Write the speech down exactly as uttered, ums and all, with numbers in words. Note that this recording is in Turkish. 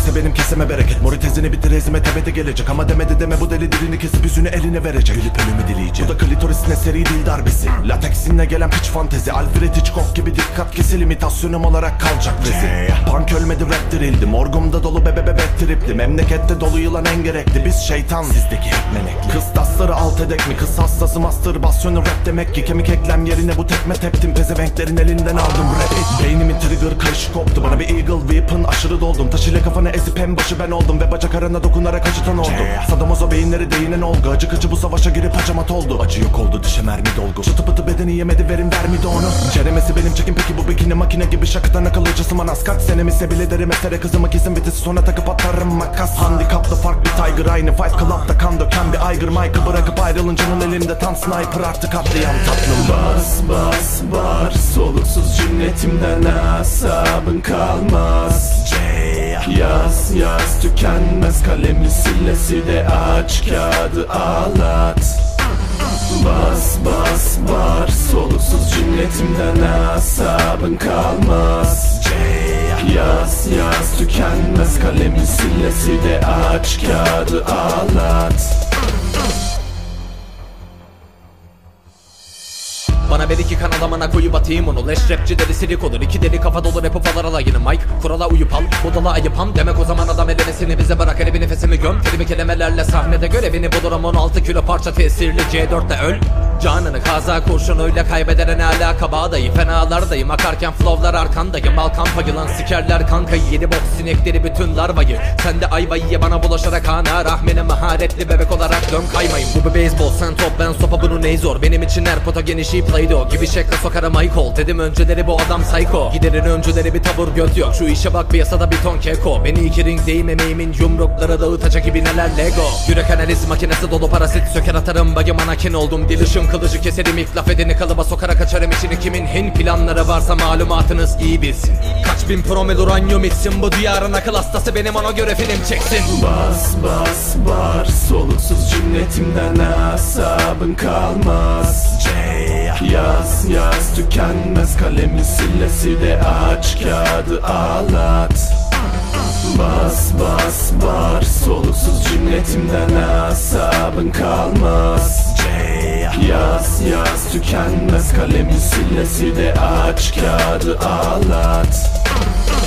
Cennemese benim keseme bereket. Mori tezini bitir ezime tepede gelecek. Ama demedi deme bu deli dilini kesip yüzünü eline verecek. Gülüp ölümü dileyecek. Bu da klitorisine seri dil darbesi. Lateksinle gelen piç fantezi. Alfred Hitchcock gibi dikkat kesil imitasyonum olarak kalacak rezil. Punk ölmedi rap dirildi. Morgumda dolu bebe bebe tripli. Memlekette dolu yılan en gerekli. Biz şeytan sizdeki hep menekli. Kıstasları alt edek mi? Kız hastası mastürbasyonu rap demek ki. Kemik eklem yerine bu tekme teptim. Pezevenklerin elinden aldım rap'i. Beynimin trigger karışık koptu. Bana bir eagle weapon aşırı doldum. Taş ile kafanı ezip en başı ben oldum. Ve bacak arana dokunarak acıtan oldum. Sadomazo beyinleri değinen olgu. Acı kıcı bu savaşa girip hacamat oldu. Acı yok oldu dişe mermi dolgu. Çıtı pıtı bedeni yemedi verim vermedi onu. Ceremesi benim çekim peki bu bikini makine gibi şakıtan akıllıcısı manas. Kaç senemizse bile derim esere kızımı kesin vitesi sonra takıp atarım makas. Handikaplı farklı tiger aynı fight club'da kan döken bir aygır mike'ı bırakıp ayrılıncanın elinde tam sniper artık katlayan tatlım. Bas bas bar soluksuz cümletimden asabın kalmaz. C Yaz yaz tükenmez kalemli sillesi de aç kağıdı ağlat. Bas bas bar soluksuz cümletimden asabın kalmaz. C Yaz yaz tükenmez kalemli sillesi de aç kağıdı ağlat. Bana bir iki kanal koyup atayım onu. Leş rapçi deli silik olur. İki deli kafa dolu rap ufalar alayını. Mike kurala uyup al. Budala ayıpam. Demek o zaman adam elemesini bize bırak. Hele bir nefesimi göm. Terimi kelimelerle sahnede görevini bulurum. on altı kilo parça tesirli C dörtte öl. Canını kaza kurşunuyla kaybedene ne alaka bağdayı. Fenalardayım akarken flowlar arkandayım. Balkan payılan sikerler kankayı. Yedi bok sinekleri bütün larvayı. Sen de ayvayı ye bana bulaşarak ana. Rahmine maharetli bebek olarak dön kaymayın. Bu bir beyzbol sen top ben sopa bunu ney zor. Benim için her pota genişi Play-Doh gibi şekle sokarım Michael. Dedim önceleri bu adam psycho. Giderin önceleri bir tavır göt yok. Şu işe bak piyasada bir ton keko. Beni iki ringdeyim emeğimin yumrukları dağıtacak gibi neler Lego. Yürek analiz makinesi dolu parasit söker atarım. Bagı manakin oldum dil ışın kılıcı keserim ilk laf edeni kalıba sokarak açarım içini. Kimin hin planları varsa malumatınız iyi bilsin. Kaç bin promil uranyum içsin bu diyarın akıl hastası benim ona göre film çeksin. Bas bas bar soluksuz cümletimden asabın kalmaz. C Yaz yaz tükenmez kalemli sillesi de aç kağıdı ağlat. Bas bas bar soluksuz cümletimden asabın kalmaz. C Yaz yaz tükenmez kalemli sillesi de aç kağıdı ağlat.